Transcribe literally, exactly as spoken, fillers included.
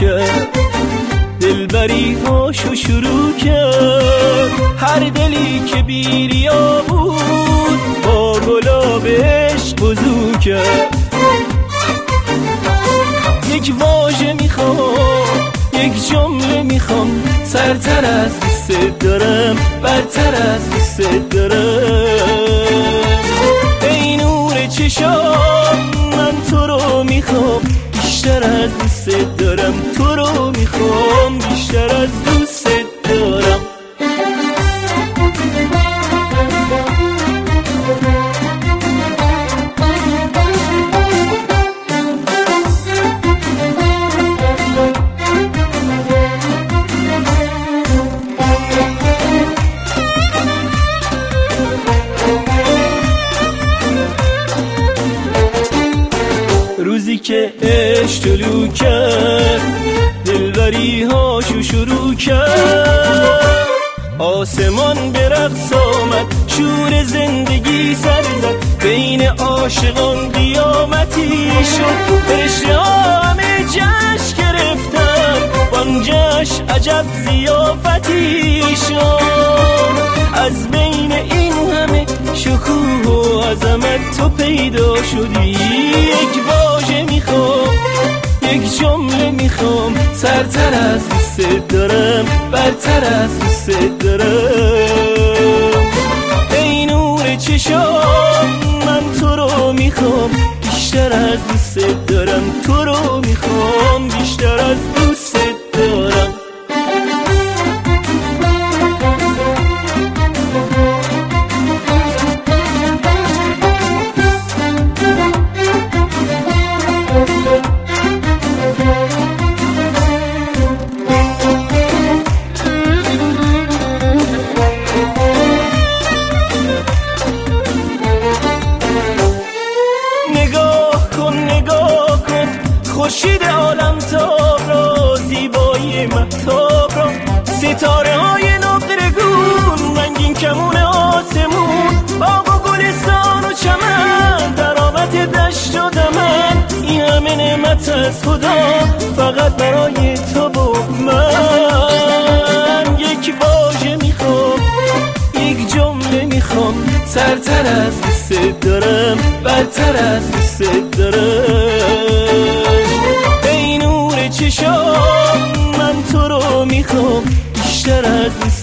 کرد، دلبری هاشو شروع کرد. هر دلی که بیریا بود با گلاب عشق وضو کرد. یک واژه میخوام، یک جمله میخوام، سرتر از دوست دارم، برتر از دوست دارم. ای نور چشام من تو رو میخوام، بیشتر از دوست دارم. تو رو میخوام بیشتر از دوست دارم. روزی که عشق طلوع کرد، دلبری هاشو شروع کرد. آسمان به رقص آمد، شور زندگی سر زد. بین عاشقان قیامتی شد. فرشته ها همه جشن گرفتن، وان جشن عجب ضیافتی شد. از بین این همه شکوه و عظمت تو پیدا شدی. یک واژه میخوام، یک جمله میخوام، سرتر از دوست دارم، برتر از دوست دارم. ای نور چشام من تو رو میخوام، بیشتر از دوست دارم. تو رو میخوام بیشتر از دوست دارم. خورشید عالمتاب را، زیبایی مهتاب را، ستاره های نقره‌گون، رنگین کمون آسمون، باغ و گلستان و چمن، درآمد دشت و دمن. این همه نعمت از خدا فقط برای تو و من. یک واژه میخوام، یک جمله میخوام، سرتر از دوست دارم، برتر از دوست دارم. چشام من تو رو میخوام، بیشتر از دوست